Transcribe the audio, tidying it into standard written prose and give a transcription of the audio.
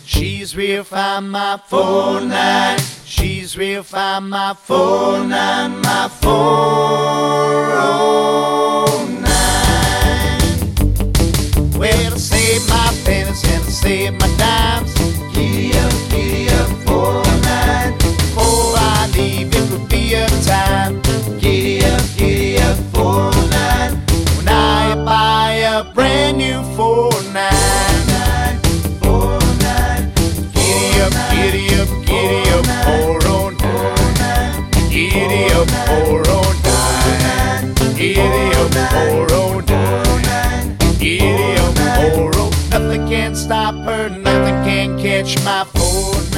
She's real fine, my 409. She's real fine, my 409, my 409. Well, to save my pennies and to save my dimes, giddy up, 409. Before I leave, it would be a time. Giddy up, 409. When I buy a brand new 409. Giddy up, 409. Giddy up, 409. Giddy up, 409. Giddy up, 409. Nothing can stop her, nothing can catch my 409.